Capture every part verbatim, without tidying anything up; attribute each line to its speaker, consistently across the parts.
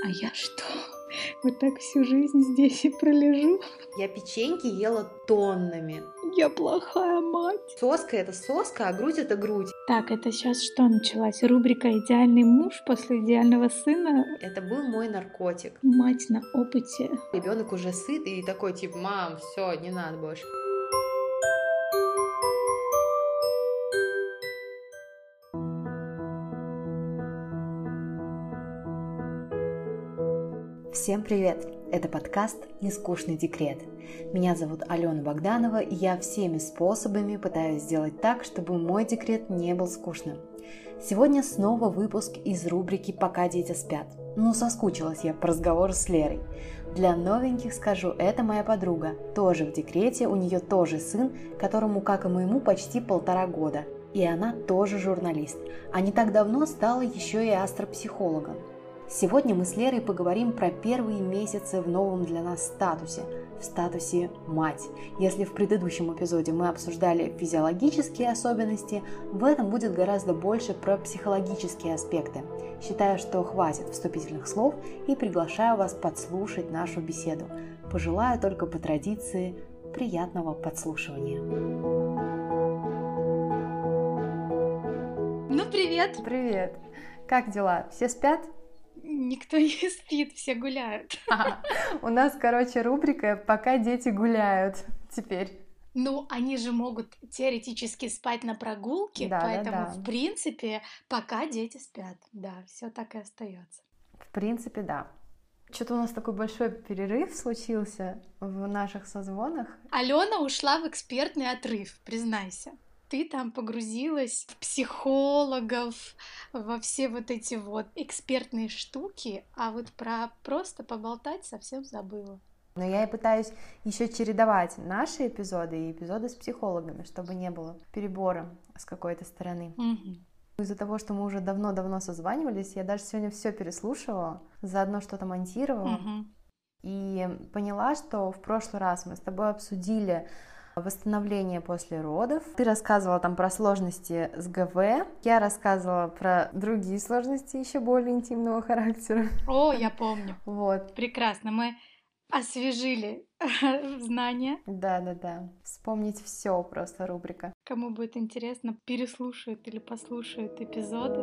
Speaker 1: А я что? Вот так всю жизнь здесь и пролежу?
Speaker 2: Я печеньки ела тоннами.
Speaker 1: Я плохая мать.
Speaker 2: Соска — это соска, а грудь — это грудь.
Speaker 1: Так, это сейчас что началась? Рубрика «Идеальный муж после идеального сына»?
Speaker 2: Это был мой наркотик.
Speaker 1: Мать на опыте.
Speaker 2: Ребенок уже сыт и такой типа: мам, все, не надо больше. Всем привет! Это подкаст «Нескучный декрет». Меня зовут Алена Богданова, и я всеми способами пытаюсь сделать так, чтобы мой декрет не был скучным. Сегодня снова выпуск из рубрики «Пока дети спят». Ну, соскучилась я по разговору с Лерой. Для новеньких скажу, это моя подруга, тоже в декрете, у нее тоже сын, которому, как и моему, почти полтора года. И она тоже журналист, а не так давно стала еще и астропсихологом. Сегодня мы с Лерой поговорим про первые месяцы в новом для нас статусе, в статусе «мать». Если в предыдущем эпизоде мы обсуждали физиологические особенности, в этом будет гораздо больше про психологические аспекты. Считаю, что хватит вступительных слов и приглашаю вас подслушать нашу беседу. Пожелаю только по традиции приятного подслушивания.
Speaker 1: Ну, привет!
Speaker 2: Привет! Как дела? Все спят?
Speaker 1: Никто не спит, все гуляют.
Speaker 2: А, у нас, короче, рубрика «Пока дети гуляют» теперь.
Speaker 1: Ну, они же могут теоретически спать на прогулке,
Speaker 2: Да,
Speaker 1: поэтому,
Speaker 2: да, да.
Speaker 1: в принципе, пока дети спят. Да, все так и остается.
Speaker 2: В принципе, да. Что-то у нас такой большой перерыв случился в наших созвонах.
Speaker 1: Алена ушла в экспертный отрыв, признайся. Ты там погрузилась в психологов, во все вот эти вот экспертные штуки, а вот про просто поболтать совсем забыла.
Speaker 2: Но я и пытаюсь еще чередовать наши эпизоды и эпизоды с психологами, чтобы не было перебора с какой-то стороны.
Speaker 1: Угу.
Speaker 2: Из-за того, что мы уже давно-давно созванивались, я даже сегодня все переслушивала, заодно что-то монтировала,
Speaker 1: Угу.
Speaker 2: и поняла, что в прошлый раз мы с тобой обсудили восстановление после родов. Ты рассказывала там про сложности с ГВ, я рассказывала про другие сложности еще более интимного характера.
Speaker 1: О, я помню.
Speaker 2: Вот.
Speaker 1: Прекрасно, мы освежили знания.
Speaker 2: Да-да-да. Вспомнить все просто рубрика.
Speaker 1: Кому будет интересно, переслушают или послушают эпизоды.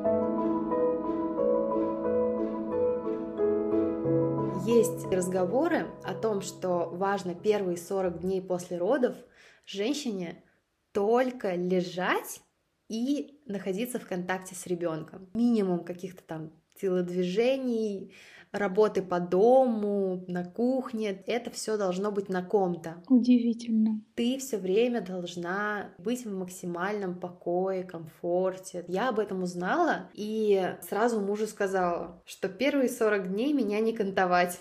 Speaker 2: Есть разговоры о том, что важно первые сорок дней после родов женщине только лежать и находиться в контакте с ребенком. Минимум каких-то там телодвижений, работы по дому, на кухне, это все должно быть на ком-то.
Speaker 1: Удивительно.
Speaker 2: Ты все время должна быть в максимальном покое, комфорте. Я об этом узнала и сразу мужу сказала, что первые сорок дней меня не кантовать.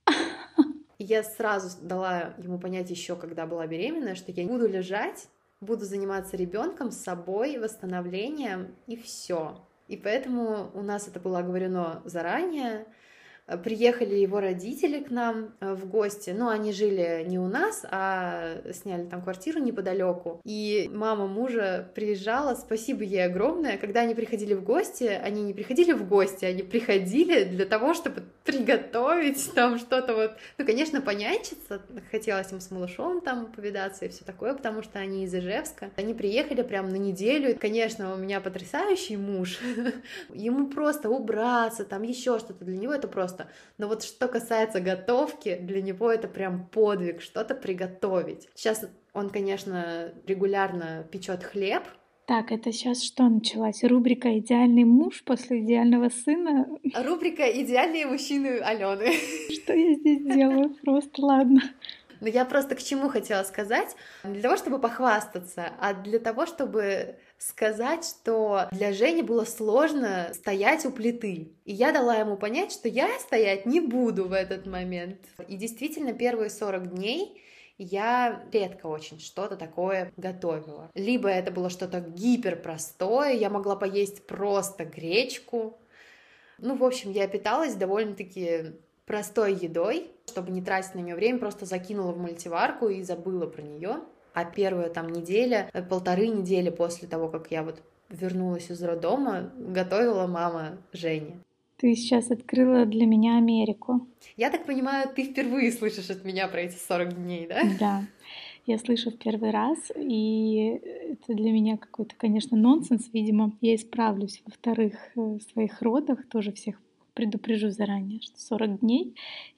Speaker 2: Я сразу дала ему понять еще, когда была беременная, что я буду лежать, буду заниматься ребенком, с собой, восстановлением и все. И поэтому у нас это было оговорено заранее. Приехали его родители к нам в гости, но они жили не у нас, а сняли там квартиру неподалеку. И мама мужа приезжала, спасибо ей огромное. Когда они приходили в гости, они не приходили в гости, они приходили для того, чтобы приготовить там что-то вот. Ну, конечно, понянчиться, хотелось им с малышом там повидаться и все такое, потому что они из Ижевска. Они приехали прям на неделю. Конечно, у меня потрясающий муж. Ему просто убраться, там еще что-то, для него это просто. Но вот что касается готовки, для него это прям подвиг, что-то приготовить. Сейчас он, конечно, регулярно печет хлеб.
Speaker 1: Так, это сейчас что началась? Рубрика «Идеальный муж после идеального сына»?
Speaker 2: Рубрика «Идеальные мужчины» Алены.
Speaker 1: Что я здесь делаю? Просто ладно.
Speaker 2: Но я просто к чему хотела сказать? Не для того, чтобы похвастаться, а для того, чтобы сказать, что для Жени было сложно стоять у плиты. И я дала ему понять, что я стоять не буду в этот момент. И действительно, первые сорок дней я редко очень что-то такое готовила. Либо это было что-то гиперпростое, я могла поесть просто гречку. Ну, в общем, я питалась довольно-таки простой едой, чтобы не тратить на нее время, просто закинула в мультиварку и забыла про нее. А первая там неделя, полторы недели после того, как я вот вернулась из роддома, готовила мама Жени.
Speaker 1: Ты сейчас открыла для меня Америку.
Speaker 2: Я так понимаю, ты впервые слышишь от меня про эти сорок дней, да?
Speaker 1: Да, я слышу в первый раз, и это для меня какой-то, конечно, нонсенс, видимо. Я исправлюсь во вторых э, своих родах, тоже всех предупрежу заранее, что сорок дней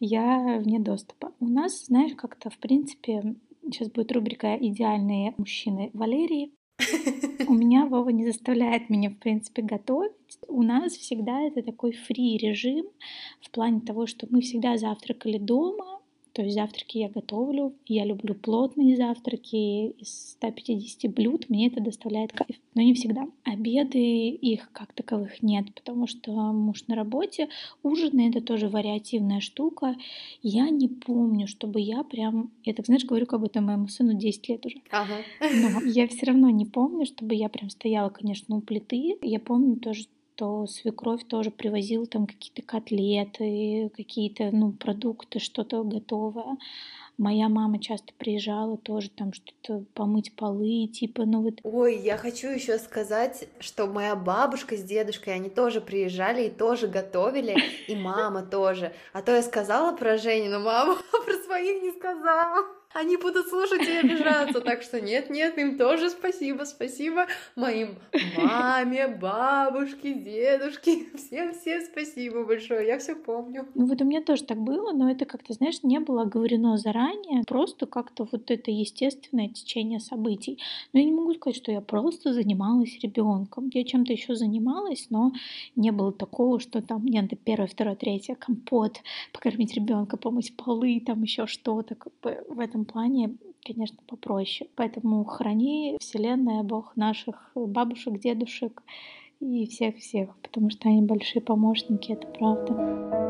Speaker 1: я вне доступа. У нас, знаешь, как-то, в принципе, сейчас будет рубрика «Идеальные мужчины Валерии». У меня Вова не заставляет меня, в принципе, готовить. У нас всегда это такой фри-режим в плане того, что мы всегда завтракали дома. То есть завтраки я готовлю. Я люблю плотные завтраки из ста пятидесяти блюд. Мне это доставляет кайф. Но не всегда. Обеды, их как таковых нет, потому что муж на работе. Ужины — это тоже вариативная штука. Я не помню, чтобы я прям... Я так, знаешь, говорю, как будто моему сыну десять лет уже.
Speaker 2: Ага.
Speaker 1: Но я все равно не помню, чтобы я прям стояла, конечно, у плиты. Я помню тоже, что свекровь тоже привозила там какие-то котлеты, какие-то, ну, продукты, что-то готовое. Моя мама часто приезжала тоже там что-то помыть полы, типа, ну вот.
Speaker 2: Ой, я хочу еще сказать, что моя бабушка с дедушкой, они тоже приезжали и тоже готовили, и мама тоже. А то я сказала про Женину маму, а про своих не сказала. Они будут слушать и обижаться, так что нет-нет, им тоже спасибо, спасибо моим маме, бабушке, дедушке, всем-всем спасибо большое, я все помню.
Speaker 1: Ну вот у меня тоже так было, но это как-то, знаешь, не было оговорено заранее, просто как-то вот это естественное течение событий. Но я не могу сказать, что я просто занималась ребенком. Я чем-то еще занималась, но не было такого, что там мне надо первое, второе, третье, компот, покормить ребенка, помыть полы, там еще что-то. Как бы в этом плане, конечно, попроще. Поэтому храни Вселенная, Бог наших бабушек, дедушек и всех-всех, потому что они большие помощники, это правда.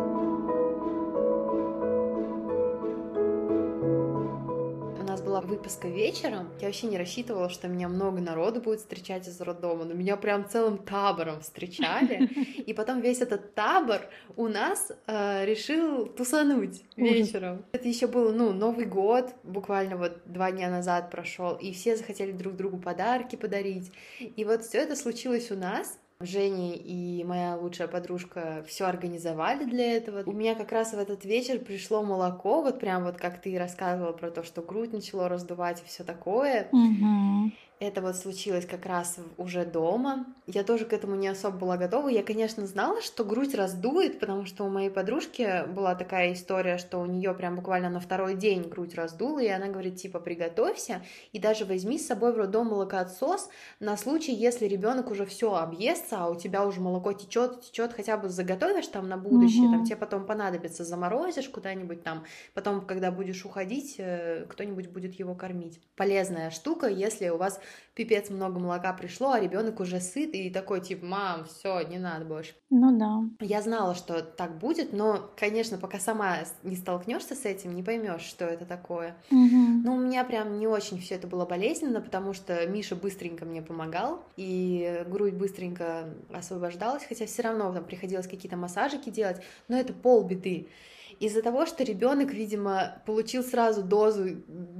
Speaker 2: Была выписка вечером, я вообще не рассчитывала, что меня много народу будет встречать из роддома, но меня прям целым табором встречали, и потом весь этот табор у нас э, решил тусануть вечером. Это еще был, ну, Новый год, буквально вот два дня назад прошел, и все захотели друг другу подарки подарить, и вот все это случилось у нас. Женя и моя лучшая подружка все организовали для этого. У меня как раз в этот вечер пришло молоко, вот прям вот как ты рассказывала про то, что грудь начало раздувать и все такое.
Speaker 1: Угу.
Speaker 2: Это вот случилось как раз уже дома. Я тоже к этому не особо была готова. Я, конечно, знала, что грудь раздует, потому что у моей подружки была такая история, что у нее прям буквально на второй день грудь раздула, и она говорит, типа, приготовься и даже возьми с собой в роддом молокоотсос на случай, если ребенок уже все объестся, а у тебя уже молоко течет, течет, хотя бы заготовишь там на будущее, угу. Там тебе потом понадобится, заморозишь куда-нибудь там, потом, когда будешь уходить, кто-нибудь будет его кормить. Полезная штука, если у вас пипец много молока пришло, а ребенок уже сыт и такой типа, мам, все, не надо больше.
Speaker 1: Ну да.
Speaker 2: Я знала, что так будет, но, конечно, пока сама не столкнешься с этим, не поймешь, что это такое.
Speaker 1: Угу.
Speaker 2: Ну, у меня прям не очень все это было болезненно, потому что Миша быстренько мне помогал, и грудь быстренько освобождалась, хотя все равно там приходилось какие-то массажики делать, но это полбеды. Из-за того, что ребенок, видимо, получил сразу дозу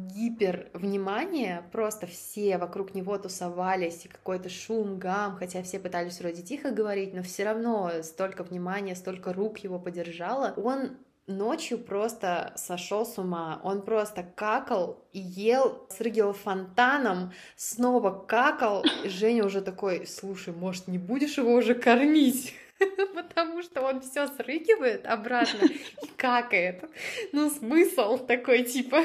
Speaker 2: гипервнимания, просто все вокруг него тусовались, и какой-то шум, гам, хотя все пытались вроде тихо говорить, но все равно столько внимания, столько рук его поддержало. Он ночью просто сошел с ума, он просто какал и ел, срыгивал фонтаном, снова какал. Женя уже такой, слушай, может, не будешь его уже кормить? Потому что он все срыгивает обратно и какает. Ну, смысл такой, типа...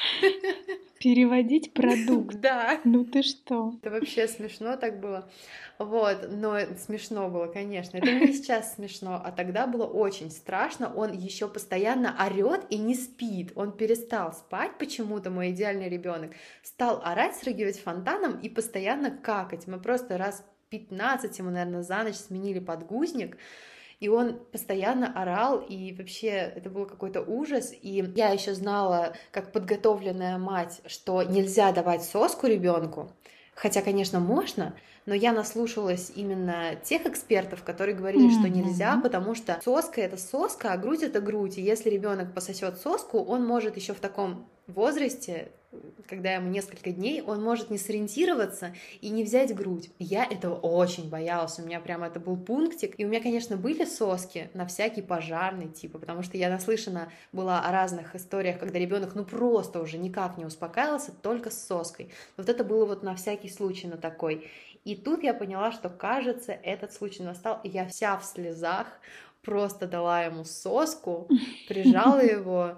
Speaker 1: Переводить продукт.
Speaker 2: Да.
Speaker 1: Ну ты что?
Speaker 2: Это вообще смешно так было. Вот, но смешно было, конечно. Это мне сейчас смешно, а тогда было очень страшно. Он еще постоянно орет и не спит. Он перестал спать почему-то, мой идеальный ребенок. Стал орать, срыгивать фонтаном и постоянно какать. Мы просто раз пятнадцать ему, наверное, за ночь сменили подгузник, и он постоянно орал, и вообще это был какой-то ужас. И я еще знала, как подготовленная мать, что нельзя давать соску ребенку, хотя, конечно, можно, но я наслушалась именно тех экспертов, которые говорили, mm-hmm. что нельзя, потому что соска — это соска, а грудь — это грудь, и если ребенок пососет соску, он может еще в таком возрасте когда ему несколько дней, он может не сориентироваться и не взять грудь. Я этого очень боялась, у меня прям это был пунктик. И у меня, конечно, были соски на всякий пожарный, типа, потому что я наслышана была о разных историях, когда ребенок ну просто уже никак не успокаивался, только с соской. Вот это было вот на всякий случай на такой. И тут я поняла, что, кажется, этот случай настал, и я вся в слезах просто дала ему соску, прижала его,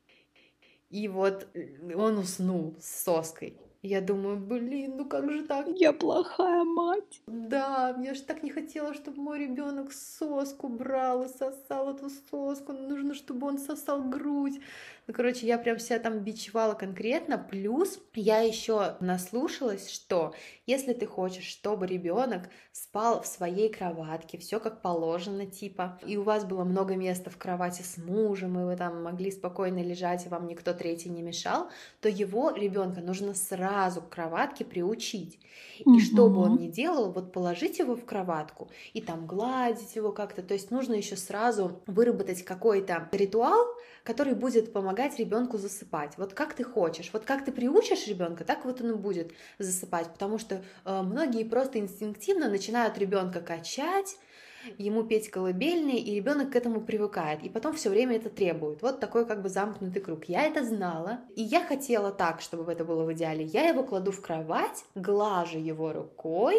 Speaker 2: и вот он уснул с соской. Я думаю, блин, ну как же так?
Speaker 1: Я плохая мать.
Speaker 2: Да, мне же так не хотелось, чтобы мой ребенок соску брал и сосал эту соску. Нужно, чтобы он сосал грудь. Ну, короче, я прям себя там бичевала конкретно. Плюс я еще наслушалась, что если ты хочешь, чтобы ребенок спал в своей кроватке, все как положено, типа, и у вас было много места в кровати с мужем, и вы там могли спокойно лежать, и вам никто третий не мешал, то его ребенка нужно сразу к кроватке приучить. И что бы он ни делал, вот положить его в кроватку и там гладить его как-то. То есть нужно еще сразу выработать какой-то ритуал, который будет помогать ребенку засыпать. Вот как ты хочешь, вот как ты приучишь ребенка, так вот он и будет засыпать. Потому что э, многие просто инстинктивно начинают ребенка качать, ему петь колыбельные, и ребенок к этому привыкает, и потом все время это требует. Вот такой как бы замкнутый круг. Я это знала, и я хотела так, чтобы это было в идеале. Я его кладу в кровать, глажу его рукой,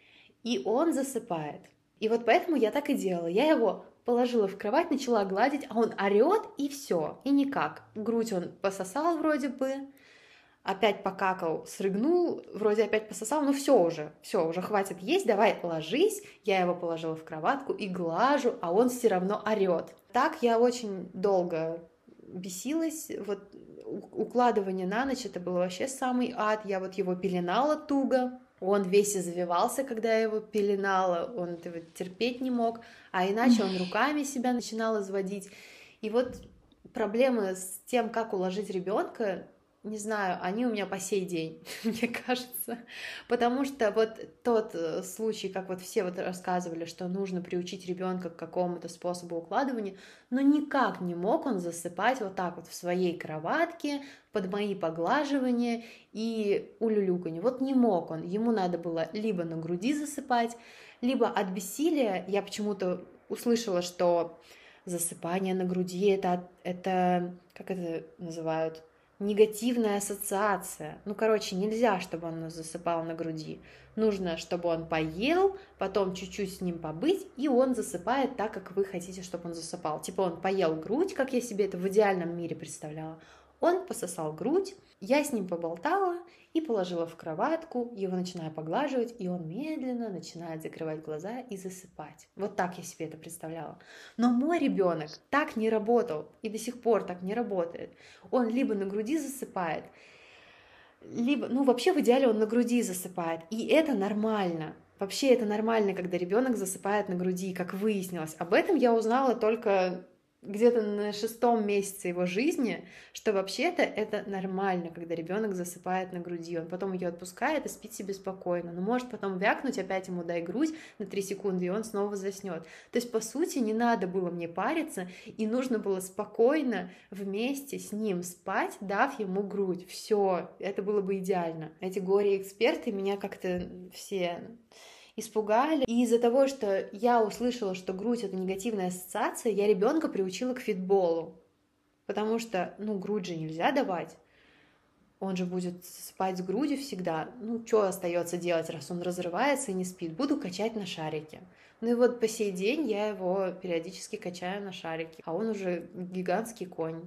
Speaker 2: и он засыпает. И вот поэтому я так и делала. Я его положила в кровать, начала гладить, а он орет, и все, и никак. Грудь он пососал вроде бы, опять покакал, срыгнул, вроде опять пососал, ну все уже, все, уже хватит есть, давай ложись. Я его положила в кроватку и глажу, а он все равно орет. Так я очень долго бесилась, вот укладывание на ночь, это было вообще самый ад, я вот его пеленала туго, он весь извивался, когда я его пеленала, он этого терпеть не мог, а иначе он руками себя начинал изводить. И вот проблемы с тем, как уложить ребенка, не знаю, они у меня по сей день, мне кажется, потому что вот тот случай, как вот все вот рассказывали, что нужно приучить ребенка к какому-то способу укладывания, но никак не мог он засыпать вот так вот в своей кроватке под мои поглаживания и улюлюканье. Вот не мог он, ему надо было либо на груди засыпать, либо от бессилия. Я почему-то услышала, что засыпание на груди это, это как это называют? Негативная ассоциация. Ну, короче, нельзя, чтобы он засыпал на груди. Нужно, чтобы он поел, потом чуть-чуть с ним побыть, и он засыпает так, как вы хотите, чтобы он засыпал. Типа он поел грудь, как я себе это в идеальном мире представляла. Он пососал грудь, я с ним поболтала и положила в кроватку, его начинаю поглаживать, и он медленно начинает закрывать глаза и засыпать. Вот так я себе это представляла. Но мой ребенок так не работал и до сих пор так не работает. Он либо на груди засыпает, либо, ну вообще в идеале он на груди засыпает, и это нормально. Вообще это нормально, когда ребенок засыпает на груди, как выяснилось. Об этом я узнала только где-то на шестом месяце его жизни, что вообще-то это нормально, когда ребенок засыпает на груди, он потом ее отпускает и спит себе спокойно, но может потом вякнуть, опять ему дай грудь на три секунды, и он снова заснет. То есть, по сути, не надо было мне париться, и нужно было спокойно вместе с ним спать, дав ему грудь. Все, это было бы идеально. Эти горе-эксперты меня как-то все испугали. И из-за того, что я услышала, что грудь — это негативная ассоциация, я ребенка приучила к фитболу. Потому что, ну, грудь же нельзя давать. Он же будет спать с грудью всегда. Ну, что остается делать, раз он разрывается и не спит? Буду качать на шарике. Ну и вот по сей день я его периодически качаю на шарике. А он уже гигантский конь.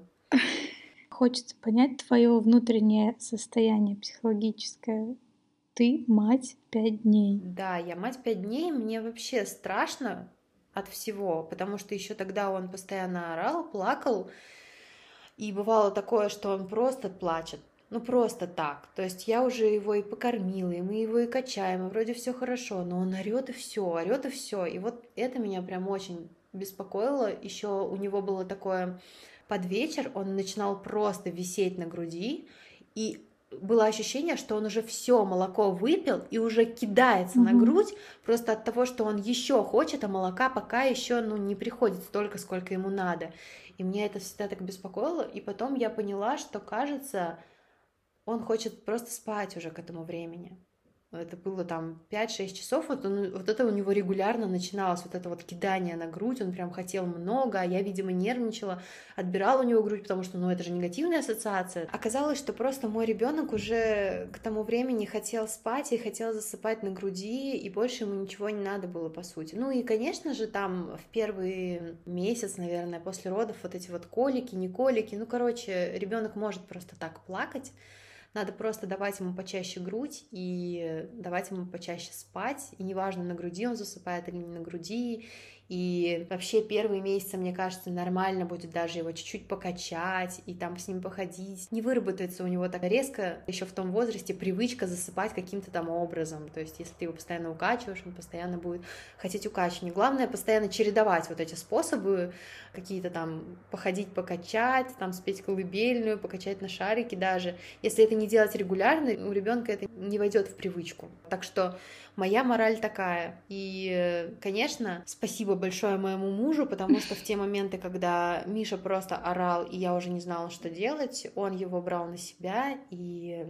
Speaker 1: Хочется понять твое внутреннее состояние психологическое. Ты мать пять дней.
Speaker 2: Да, я мать пять дней, мне вообще страшно от всего, потому что еще тогда он постоянно орал, плакал, и бывало такое, что он просто плачет, ну просто так. То есть я уже его и покормила, и мы его и качаем, и вроде все хорошо, но он орет и все, орет и все. И вот это меня прям очень беспокоило. Еще у него было такое под вечер, он начинал просто висеть на груди, и было ощущение, что он уже все молоко выпил и уже кидается mm-hmm. на грудь, просто от того, что он еще хочет, а молока пока еще ну, не приходит столько, сколько ему надо. И меня это всегда так беспокоило. И потом я поняла, что, кажется, он хочет просто спать уже к этому времени. Это было там пять-шесть часов, вот, он, вот это у него регулярно начиналось, вот это вот кидание на грудь, он прям хотел много, а я, видимо, нервничала, отбирала у него грудь, потому что, ну, это же негативная ассоциация. Оказалось, что просто мой ребенок уже к тому времени хотел спать и хотел засыпать на груди, и больше ему ничего не надо было, по сути. Ну и, конечно же, там в первый месяц, наверное, после родов вот эти вот колики, не колики, ну, короче, ребенок может просто так плакать. Надо просто давать ему почаще грудь и давать ему почаще спать. И неважно, на груди он засыпает или не на груди. И вообще первые месяцы, мне кажется, нормально будет даже его чуть-чуть покачать и там с ним походить. Не выработается у него так резко еще в том возрасте привычка засыпать каким-то там образом. То есть если ты его постоянно укачиваешь, он постоянно будет хотеть укачивания. Главное постоянно чередовать вот эти способы, какие-то там походить, покачать, там спеть колыбельную, покачать на шарике даже. Если это не делать регулярно, у ребенка это не войдет в привычку. Так что моя мораль такая. И, конечно, спасибо большое моему мужу, потому что в те моменты, когда Миша просто орал, и я уже не знала, что делать, он его брал на себя, и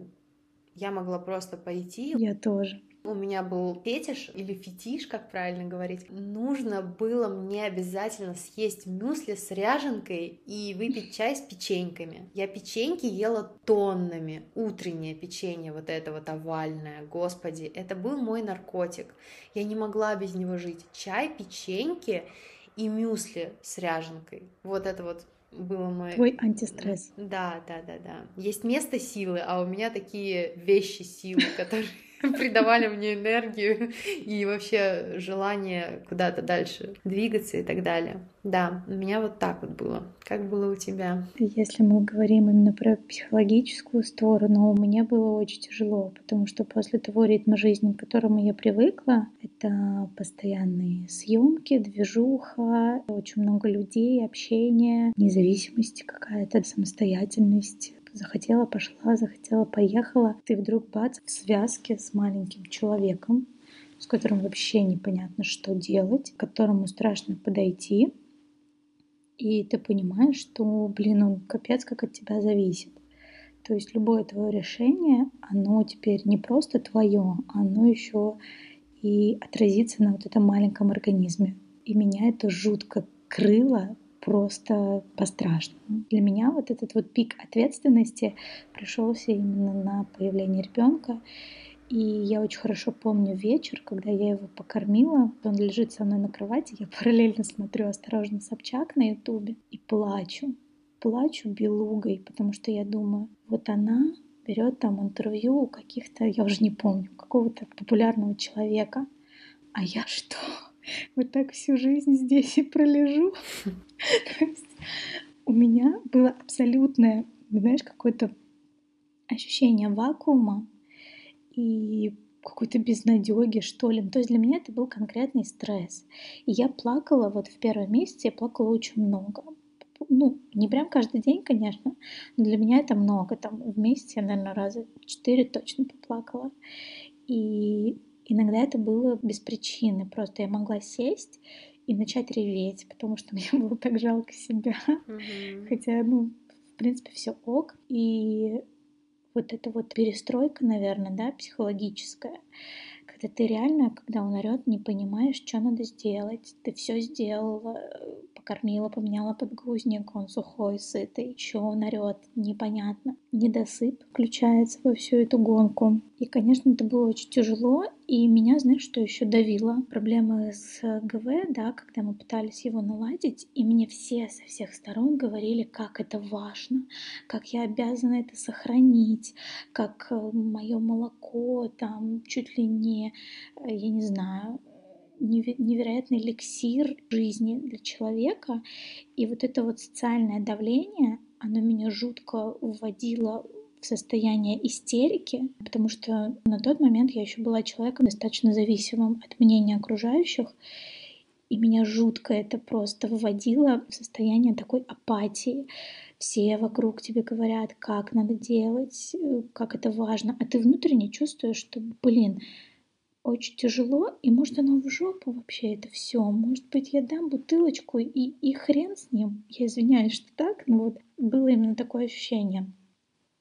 Speaker 2: я могла просто пойти.
Speaker 1: Я тоже.
Speaker 2: У меня был фетиш или фетиш, как правильно говорить. Нужно было мне обязательно съесть мюсли с ряженкой и выпить чай с печеньками. Я печеньки ела тоннами. Утреннее печенье, вот это вот овальное, господи, это был мой наркотик. Я не могла без него жить. Чай, печеньки и мюсли с ряженкой. Вот это вот было мой...
Speaker 1: Твой антистресс.
Speaker 2: Да, да, да, да. Есть место силы, а у меня такие вещи силы, которые придавали мне энергию и вообще желание куда-то дальше двигаться и так далее. Да, у меня вот так вот было. Как было у тебя?
Speaker 1: Если мы говорим именно про психологическую сторону, мне было очень тяжело, потому что после того ритма жизни, к которому я привыкла, это постоянные съемки, движуха, очень много людей, общение, независимость какая-то, самостоятельность. Захотела — пошла, захотела — поехала. Ты вдруг бац в связке с маленьким человеком, с которым вообще непонятно, что делать, к которому страшно подойти. И ты понимаешь, что, блин, он капец как от тебя зависит. То есть любое твое решение, оно теперь не просто твое, оно еще и отразится на вот этом маленьком организме. И меня это жутко крыло, просто по-страшному. Для меня вот этот вот пик ответственности пришелся именно на появление ребенка. И я очень хорошо помню вечер, когда я его покормила. Он лежит со мной на кровати, я параллельно смотрю «Осторожно, Собчак» на ютубе и плачу. Плачу белугой, потому что я думаю, вот она берет там интервью у каких-то, я уже не помню, какого-то популярного человека. А я что? Вот так всю жизнь здесь и пролежу? То есть у меня было абсолютное, знаешь, какое-то ощущение вакуума и какой-то безнадёги, что ли. То есть для меня это был конкретный стресс. И я плакала вот в первом месяце, я плакала очень много. Ну, не прям каждый день, конечно, но для меня это много. Там в месяц я, наверное, раза четыре точно поплакала. И иногда это было без причины. Просто я могла сесть и начать реветь, потому что мне было так жалко себя.
Speaker 2: Мгм.
Speaker 1: Хотя, ну, в принципе, все ок. И вот эта вот перестройка, наверное, да, психологическая, когда ты реально, когда он орёт, не понимаешь, что надо сделать. Ты все сделала, покормила, поменяла подгузник, он сухой, сытый, еще он орёт, непонятно. Недосып включается во всю эту гонку. И, конечно, это было очень тяжело, и меня, знаешь, что еще давило? Проблемы с ГВ, да, когда мы пытались его наладить, и мне все со всех сторон говорили, как это важно, как я обязана это сохранить, как мое молоко там чуть ли не, я не знаю, невероятный эликсир жизни для человека. И вот это вот социальное давление, оно меня жутко вводило в состояние истерики, потому что на тот момент я еще была человеком достаточно зависимым от мнения окружающих, и меня жутко это просто вводило в состояние такой апатии. Все вокруг тебе говорят, как надо делать, как это важно, а ты внутренне чувствуешь, что, блин, очень тяжело, и может оно в жопу вообще это все. Может быть, я дам бутылочку и, и хрен с ним. Я извиняюсь, что так, но вот было именно такое ощущение.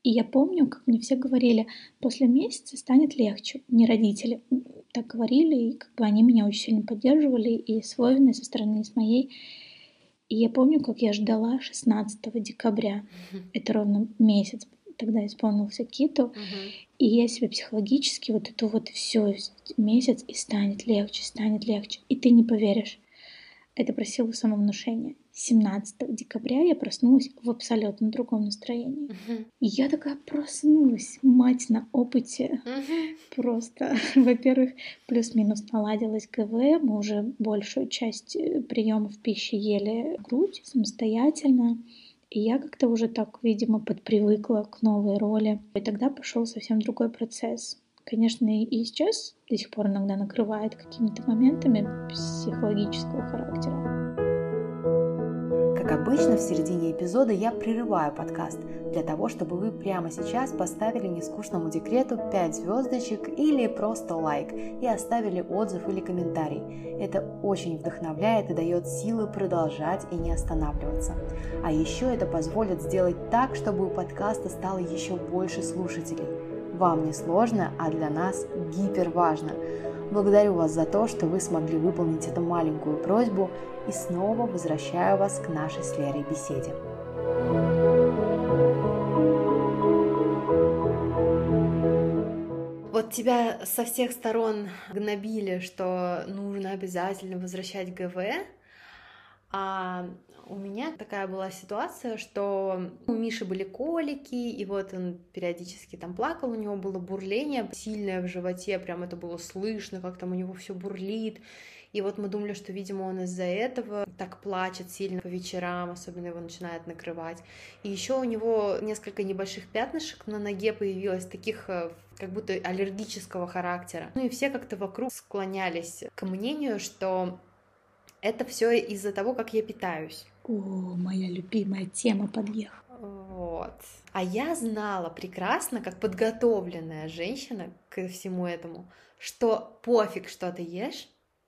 Speaker 1: И я помню, как мне все говорили, после месяца станет легче. Мне родители так говорили, и как бы они меня очень сильно поддерживали, и с Вовиной со стороны, и с моей. И я помню, как я ждала шестнадцатого декабря. Это ровно месяц тогда исполнился Киту.
Speaker 2: Мгм.
Speaker 1: И я себя психологически вот эту вот все месяц, и станет легче, станет легче. И ты не поверишь. Это про силу самовнушения. семнадцатого декабря я проснулась в абсолютно другом настроении.
Speaker 2: Мгм.
Speaker 1: И я такая проснулась, мать на опыте.
Speaker 2: Мгм.
Speaker 1: Просто, во-первых, плюс-минус наладилась ГВ, мы уже большую часть приемов пищи ели грудь самостоятельно. И я как-то уже так, видимо, подпривыкла к новой роли. И тогда пошел совсем другой процесс. Конечно, и сейчас до сих пор иногда накрывает какими-то моментами психологического характера.
Speaker 2: Как обычно, в середине эпизода я прерываю подкаст для того, чтобы вы прямо сейчас поставили нескучному декрету пять звездочек или просто лайк и оставили отзыв или комментарий. Это очень вдохновляет и дает силы продолжать и не останавливаться. А еще это позволит сделать так, чтобы у подкаста стало еще больше слушателей. Вам не сложно, а для нас гипер важно. Благодарю вас за то, что вы смогли выполнить эту маленькую просьбу, и снова возвращаю вас к нашей с Лерой беседе. Вот тебя со всех сторон гнобили, что нужно обязательно возвращать ГВ, а у меня такая была ситуация, что у Миши были колики, и вот он периодически там плакал, у него было бурление сильное в животе, прям это было слышно, как там у него все бурлит. И вот мы думали, что, видимо, он из-за этого так плачет сильно по вечерам, особенно его начинает накрывать. И еще у него несколько небольших пятнышек на ноге появилось, таких как будто аллергического характера. Ну и все как-то вокруг склонялись к мнению, что это все из-за того, как я питаюсь.
Speaker 1: О, моя любимая тема подъехала.
Speaker 2: Вот. А я знала прекрасно, как подготовленная женщина ко всему этому, что пофиг, что ты ешь.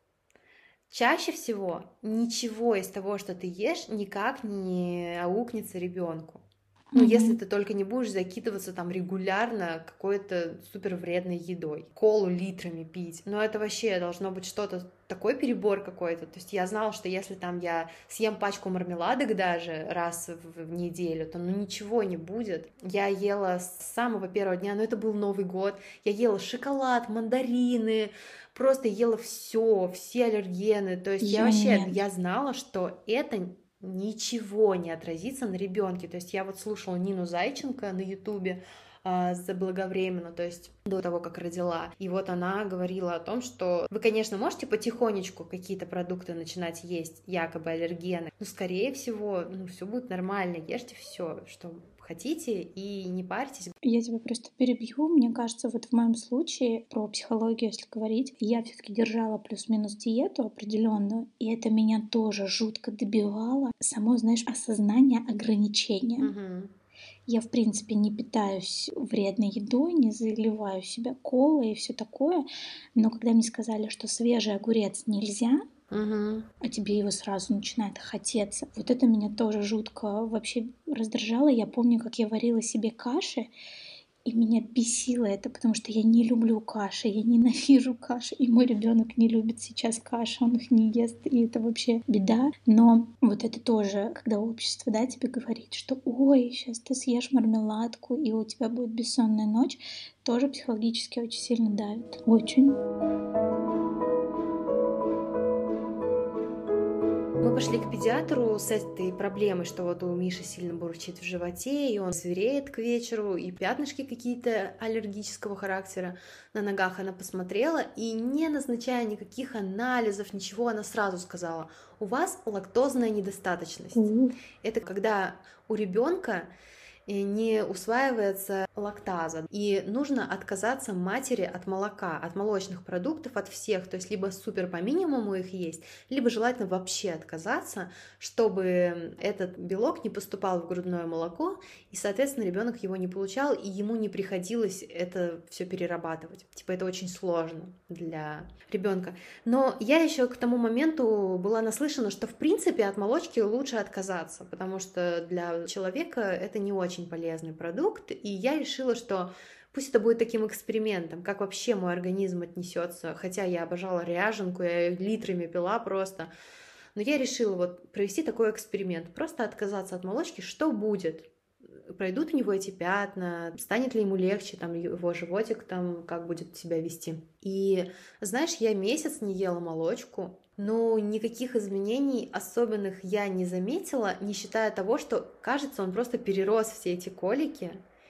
Speaker 2: Чаще всего ничего из того, что ты ешь, никак не аукнется ребенку. Ну,
Speaker 1: Мгм.
Speaker 2: если ты только не будешь закидываться там регулярно какой-то супер вредной едой, колу литрами пить. Но это вообще должно быть что-то, такой перебор какой-то. То есть я знала, что если там я съем пачку мармеладок даже раз в, в неделю, то ну ничего не будет. Я ела с самого первого дня, но это был Новый год. Я ела шоколад, мандарины, просто ела все, все аллергены. То есть я,
Speaker 1: Я
Speaker 2: вообще,
Speaker 1: нет.
Speaker 2: я знала, что это ничего не отразится на ребенке. То есть я вот слушала Нину Зайченко на Ютубе а, заблаговременно, то есть до того, как родила. И вот она говорила о том, что вы, конечно, можете потихонечку какие-то продукты начинать есть, якобы аллергены, но, скорее всего, ну, все будет нормально, ешьте все, что хотите, и не парьтесь.
Speaker 1: Я тебя просто перебью. Мне кажется, вот в моем случае, про психологию, если говорить, я все-таки держала плюс-минус диету определенную, и это меня тоже жутко добивало. Само, знаешь, осознание ограничения.
Speaker 2: Угу.
Speaker 1: Я, в принципе, не питаюсь вредной едой, не заливаю себя колой и все такое. Но когда мне сказали, что свежий огурец нельзя,
Speaker 2: Угу.
Speaker 1: а тебе его сразу начинает хотеться. Вот это меня тоже жутко вообще раздражало. Я помню, как я варила себе каши, и меня бесило это, потому что я не люблю каши, я ненавижу каши, и мой ребенок не любит сейчас каши, он их не ест, и это вообще беда. Но вот это тоже, когда общество, да, тебе говорит, что ой, сейчас ты съешь мармеладку, и у тебя будет бессонная ночь, тоже психологически очень сильно давит. Очень.
Speaker 2: Мы пошли к педиатру с этой проблемой, что вот у Миши сильно бурчит в животе, и он звереет к вечеру, и пятнышки какие-то аллергического характера на ногах. Она посмотрела, и не назначая никаких анализов, ничего, она сразу сказала: у вас лактозная недостаточность.
Speaker 1: У-у.
Speaker 2: Это когда у ребенка не усваивается лактаза, и нужно отказаться матери от молока, от молочных продуктов, от всех, то есть либо супер по минимуму их есть, либо желательно вообще отказаться, чтобы этот белок не поступал в грудное молоко, и, соответственно, ребенок его не получал, и ему не приходилось это все перерабатывать. Типа это очень сложно для ребенка. Но я еще к тому моменту была наслышана, что в принципе от молочки лучше отказаться, потому что для человека это не очень очень полезный продукт, и я решила, что пусть это будет таким экспериментом, как вообще мой организм отнесется, хотя я обожала ряженку, я ее литрами пила просто, но я решила вот провести такой эксперимент, просто отказаться от молочки, что будет? Пройдут у него эти пятна, станет ли ему легче, там, его животик там, как будет себя вести. И, знаешь, я месяц не ела молочку, но никаких изменений особенных я не заметила, не считая того, что, кажется, он просто перерос все эти колики,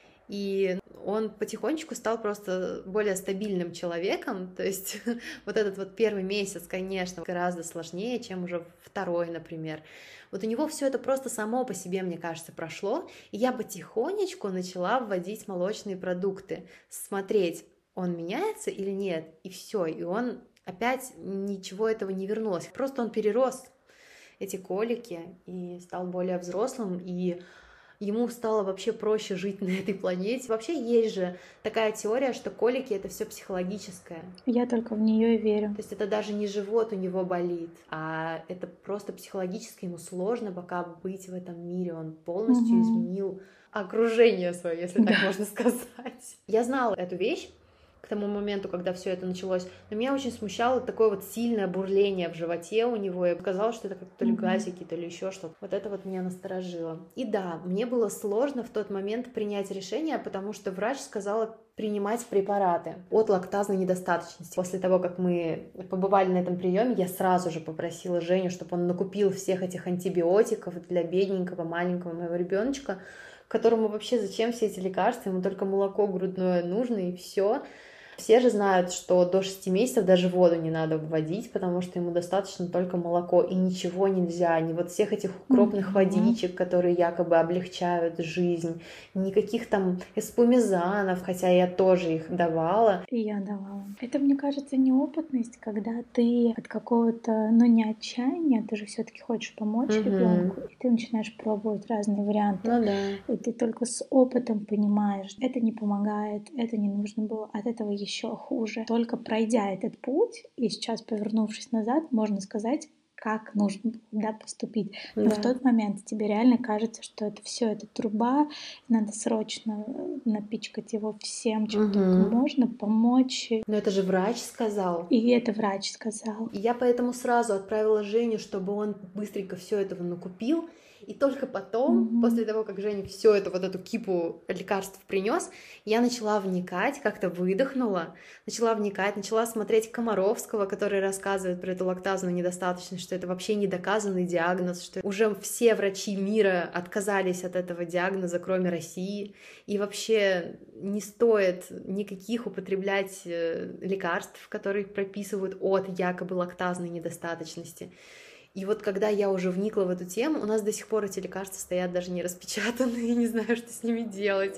Speaker 2: и он потихонечку стал просто более стабильным человеком, то есть вот этот вот первый месяц, конечно, гораздо сложнее, чем уже второй, например. Вот у него все это просто само по себе, мне кажется, прошло, и я потихонечку начала вводить молочные продукты, смотреть, он меняется или нет, и все, и он опять ничего этого не вернулось, просто он перерос эти колики и стал более взрослым, и ему стало вообще проще жить на этой планете. Вообще есть же такая теория, что колики — это все психологическое.
Speaker 1: Я только в нее и верю.
Speaker 2: То есть это даже не живот у него болит, а это просто психологически ему сложно пока быть в этом мире. Он полностью
Speaker 1: Угу.
Speaker 2: изменил окружение свое, если
Speaker 1: Да.
Speaker 2: так можно сказать. Я знала эту вещь к тому моменту, когда все это началось, но меня очень смущало такое вот сильное бурление в животе у него, и казалось, что это как то ли газики, то ли еще что-то. Вот это вот меня насторожило. И да, мне было сложно в тот момент принять решение, потому что врач сказала принимать препараты от лактазной недостаточности. После того, как мы побывали на этом приеме, я сразу же попросила Женю, чтобы он накупил всех этих антибиотиков для бедненького маленького моего ребеночка, которому вообще зачем все эти лекарства, ему только молоко грудное нужно и все. Все же знают, что до шести месяцев даже воду не надо вводить, потому что ему достаточно только молоко, и ничего нельзя, ни вот всех этих укропных mm-hmm. водичек, которые якобы облегчают жизнь, никаких там эспумизанов, хотя я тоже их давала.
Speaker 1: И я давала. Это, мне кажется, неопытность, когда ты от какого-то, ну, не отчаяния, ты же все-таки хочешь помочь mm-hmm. ребенку, и ты начинаешь пробовать разные варианты.
Speaker 2: Ну да.
Speaker 1: И ты только с опытом понимаешь, это не помогает, это не нужно было, от этого еще хуже. Только пройдя этот путь, и сейчас, повернувшись назад, можно сказать, как нужно было, да, поступить. Но да. в тот момент тебе реально кажется, что это все, это труба, надо срочно напичкать его всем, чем угу. только можно, помочь.
Speaker 2: Но это же врач сказал.
Speaker 1: И это врач сказал.
Speaker 2: И я поэтому сразу отправила Женю, чтобы он быстренько все этого накупил. И только потом, mm-hmm. после того, как Женя все это, вот эту кипу лекарств принес, я начала вникать, как-то выдохнула, начала вникать, начала смотреть Комаровского, который рассказывает про эту лактазную недостаточность, что это вообще недоказанный диагноз, что уже все врачи мира отказались от этого диагноза, кроме России, и вообще не стоит никаких употреблять лекарств, которые прописывают от якобы лактазной недостаточности. И вот когда я уже вникла в эту тему, у нас до сих пор эти лекарства стоят даже не распечатанные, я не знаю, что с ними делать.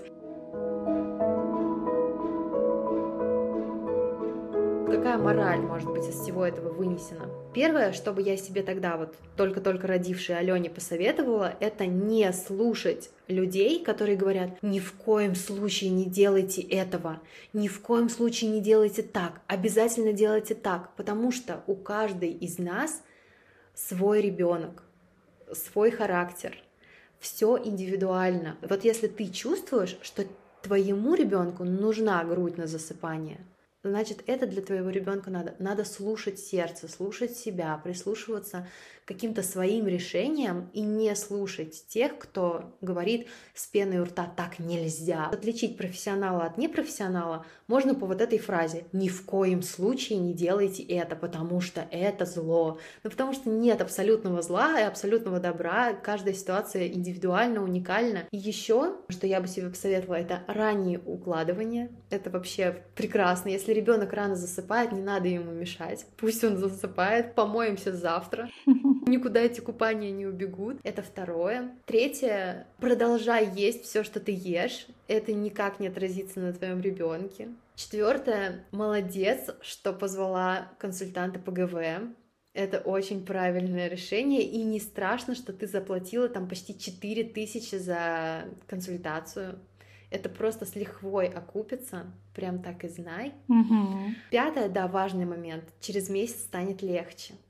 Speaker 2: Какая мораль может быть из всего этого вынесена? Первое, что бы я себе тогда вот только-только родившей Алене посоветовала, это не слушать людей, которые говорят: ни в коем случае не делайте этого, ни в коем случае не делайте так, обязательно делайте так, потому что у каждой из нас свой ребенок, свой характер, все индивидуально. Вот если ты чувствуешь, что твоему ребенку нужна грудь на засыпание, значит, это для твоего ребенка надо. Надо слушать сердце, слушать себя, прислушиваться к каким-то своим решениям и не слушать тех, кто говорит с пеной у рта: так нельзя. Отличить профессионала от непрофессионала можно по вот этой фразе: ни в коем случае не делайте это, потому что это зло. Ну, потому что нет абсолютного зла и абсолютного добра, каждая ситуация индивидуальна, уникальна. И еще, что я бы себе посоветовала, это раннее укладывание. Это вообще прекрасно. Если ребенок рано засыпает, не надо ему мешать. Пусть он засыпает, помоемся завтра. Никуда эти купания не убегут. Это второе. Третье. Продолжай есть все, что ты ешь. Это никак не отразится на твоем ребенке. Четвертое. Молодец, что позвала консультанта по гэ вэ. Это очень правильное решение, и не страшно, что ты заплатила там почти четыре тысячи за консультацию. Это просто с лихвой окупится, прям так и знай.
Speaker 1: Угу.
Speaker 2: Пятое, да, важный момент. Через месяц станет легче.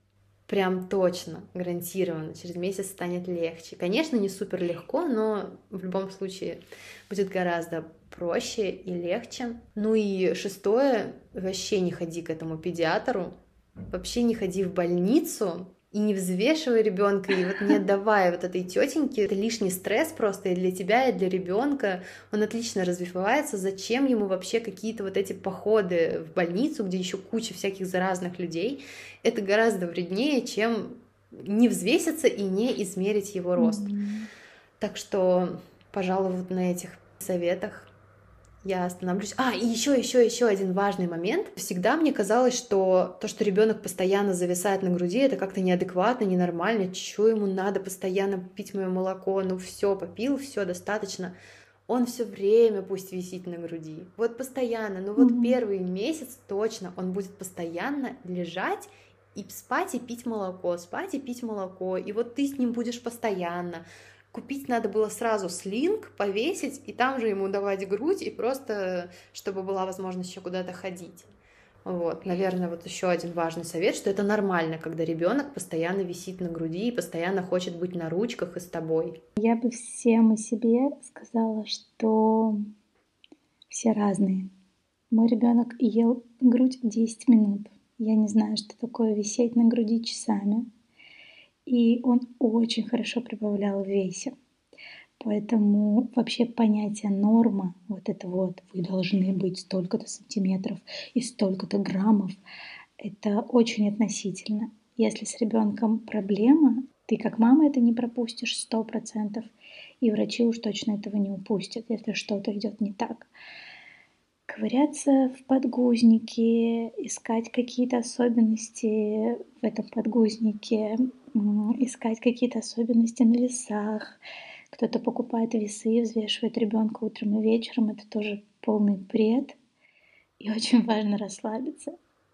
Speaker 2: Прям точно, гарантированно, через месяц станет легче. Конечно, не супер легко, но в любом случае будет гораздо проще и легче. Ну и шестое, вообще не ходи к этому педиатру, вообще не ходи в больницу и не взвешивай ребенка, и вот не отдавай вот этой тетеньке. Это лишний стресс просто и для тебя, и для ребенка. Он отлично развивается. Зачем ему вообще какие-то вот эти походы в больницу, где еще куча всяких заразных людей? Это гораздо вреднее, чем не взвеситься и не измерить его рост. Mm-hmm. Так что, пожалуй, вот на этих советах я остановлюсь. А, и еще, еще, еще один важный момент. Всегда мне казалось, что то, что ребенок постоянно зависает на груди, это как-то неадекватно, ненормально. Чего ему надо постоянно пить мое молоко? Ну все, попил, все достаточно. Он все время пусть висит на груди. Вот постоянно. Ну вот mm-hmm. первый месяц точно он будет постоянно лежать и спать и пить молоко, спать и пить молоко. И вот ты с ним будешь постоянно. Купить надо было сразу слинг, повесить, и там же ему давать грудь, и просто, чтобы была возможность еще куда-то ходить. Вот, наверное, вот еще один важный совет, что это нормально, когда ребенок постоянно висит на груди и постоянно хочет быть на ручках и с тобой.
Speaker 1: Я бы всем и себе сказала, что все разные. Мой ребенок ел грудь десять минут. Я не знаю, что такое висеть на груди часами. И он очень хорошо прибавлял в весе. Поэтому вообще понятие норма, вот это вот, вы должны быть столько-то сантиметров и столько-то граммов, это очень относительно. Если с ребенком проблема, ты как мама это не пропустишь сто процентов, и врачи уж точно этого не упустят, если что-то идет не так. Ковыряться в подгузнике, искать какие-то особенности в этом подгузнике, искать какие-то особенности на весах. Кто-то покупает весы и взвешивает ребенка утром и вечером. Это тоже полный бред. И очень важно расслабиться.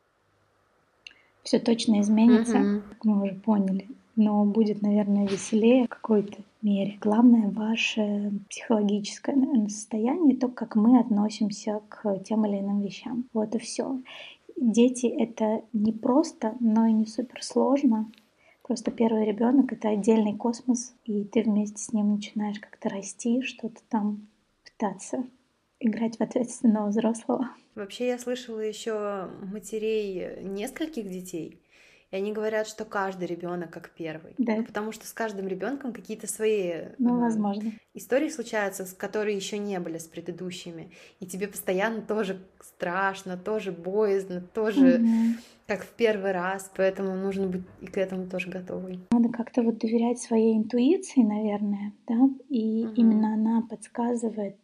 Speaker 1: Все точно изменится, mm-hmm. как мы уже поняли. Но будет, наверное, веселее в какой-то мере. Главное ваше психологическое, наверное, состояние, то, как мы относимся к тем или иным вещам. Вот и все. Дети — это не просто, но и не супер сложно. Просто первый ребенок — это отдельный космос, и ты вместе с ним начинаешь как-то расти, что-то там пытаться играть в ответственного взрослого.
Speaker 2: Вообще я слышала еще матерей нескольких детей, и они говорят, что каждый ребенок как первый.
Speaker 1: Да.
Speaker 2: Ну, потому что с каждым ребенком какие-то свои
Speaker 1: ну, возможно.
Speaker 2: истории случаются, которые еще не были с предыдущими. И тебе постоянно тоже страшно, тоже боязно, тоже угу. как в первый раз. Поэтому нужно быть и к этому тоже готовой.
Speaker 1: Надо как-то вот доверять своей интуиции, наверное, да, и угу. именно она подсказывает,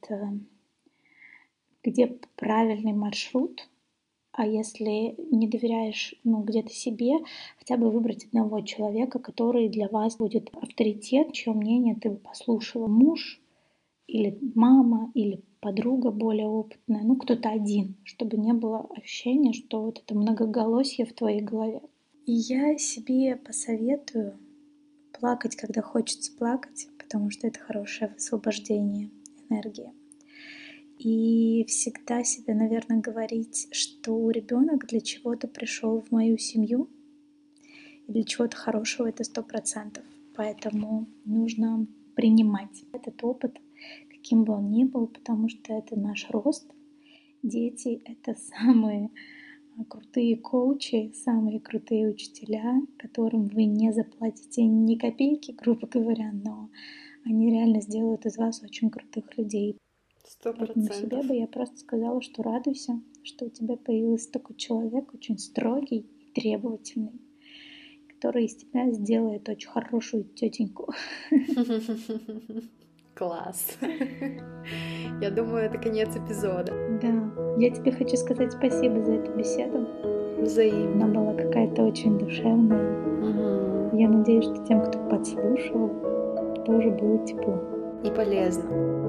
Speaker 1: где правильный маршрут. А если не доверяешь, ну, где-то себе, хотя бы выбрать одного человека, который для вас будет авторитет, чье мнение ты бы послушала. Муж или мама, или подруга более опытная, ну, кто-то один, чтобы не было ощущения, что вот это многоголосие в твоей голове. И я себе посоветую плакать, когда хочется плакать, потому что это хорошее высвобождение энергии. И всегда себе, наверное, говорить, что ребенок для чего-то пришел в мою семью, и для чего-то хорошего это сто процентов. Поэтому нужно принимать этот опыт, каким бы он ни был, потому что это наш рост. Дети — это самые крутые коучи, самые крутые учителя, которым вы не заплатите ни копейки, грубо говоря, но они реально сделают из вас очень крутых людей.
Speaker 2: Сто процентов.
Speaker 1: Себе бы я просто сказала, что радуйся, что у тебя появился такой человек, очень строгий и требовательный, который из тебя сделает очень хорошую тетеньку.
Speaker 2: Класс. Я думаю, это конец эпизода.
Speaker 1: Да. Я тебе хочу сказать спасибо за эту беседу.
Speaker 2: Взаимно.
Speaker 1: Она была какая-то очень душевная. Угу. Я надеюсь, что тем, кто подслушал, тоже было тепло.
Speaker 2: И полезно.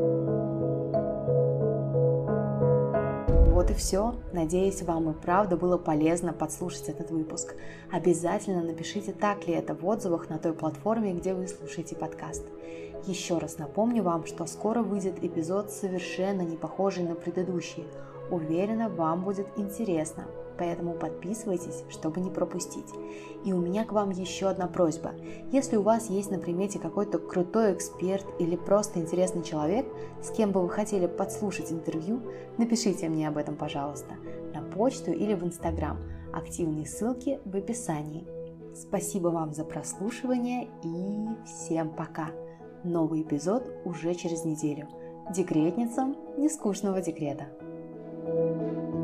Speaker 2: Вот и все. Надеюсь, вам и правда было полезно подслушать этот выпуск. Обязательно напишите, так ли это в отзывах на той платформе, где вы слушаете подкаст. Еще раз напомню вам, что скоро выйдет эпизод, совершенно не похожий на предыдущий. Уверена, вам будет интересно. поэтому подписывайтесь, чтобы не пропустить. И у меня к вам еще одна просьба. Если у вас есть на примете какой-то крутой эксперт или просто интересный человек, с кем бы вы хотели подслушать интервью, напишите мне об этом, пожалуйста, на почту или в Инстаграм. Активные ссылки в описании. Спасибо вам за прослушивание и всем пока. Новый эпизод уже через неделю. Декретницам нескучного декрета.